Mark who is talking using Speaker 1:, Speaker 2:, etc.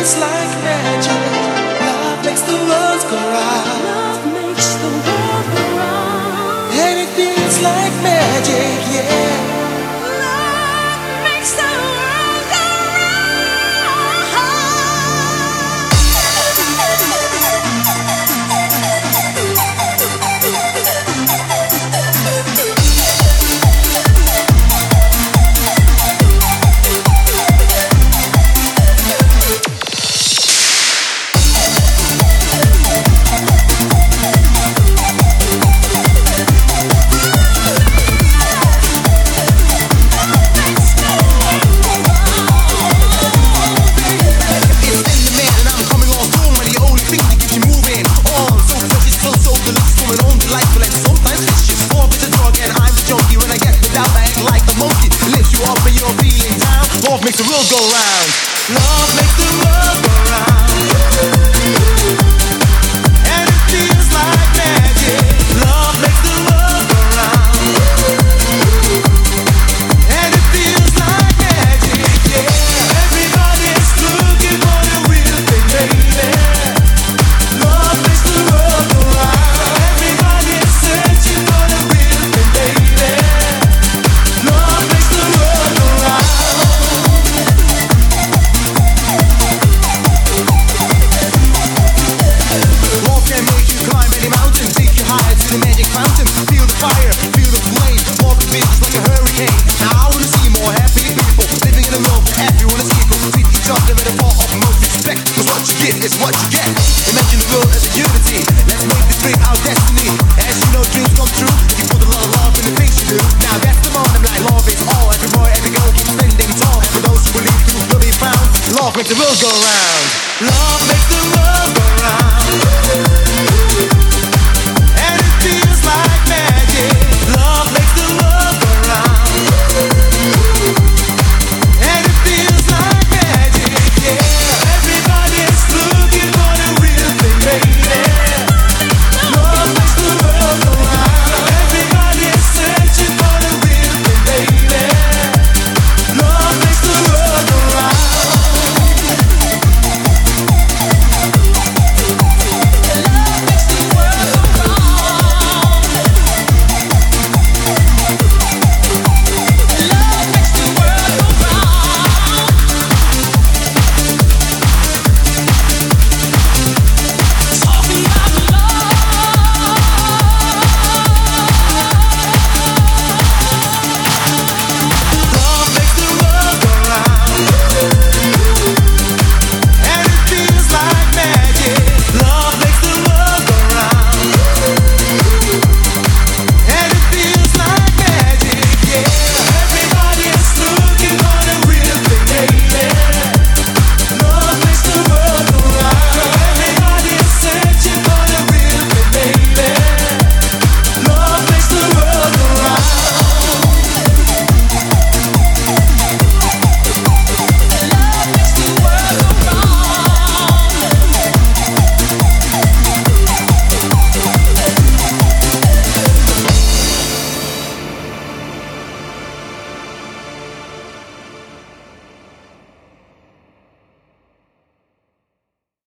Speaker 1: feels like magic. Love makes the world go round.
Speaker 2: Love makes the world go round.
Speaker 1: And it feels like magic, yeah.
Speaker 2: Love makes the world go
Speaker 1: Love makes the world go round. Love makes the world go round. And it feels like magic. Love makes the world go round. And it feels like magic, yeah. Everybody's looking for the real thing, baby. Love makes the world go round. Everybody's searching for the real thing, baby. Love makes the world go round. Love can make you climb any mountain, take you higher to the magic fountain. Feel the fire, feel the flame. Love the business like a hurricane. Now I wanna see more happy people living in a world where everyone is equal. Treat each other with a form of most respect. 'Cause what you give is what you get. Imagine the world as a unity. Let's make this dream our destiny. As you know, dreams come true if you put a lot of love in the things you do. Now that's the moment, like love is all. Every boy, every girl keeps standing tall. For those who believe truth will be found. Love makes the world go round. Love makes the world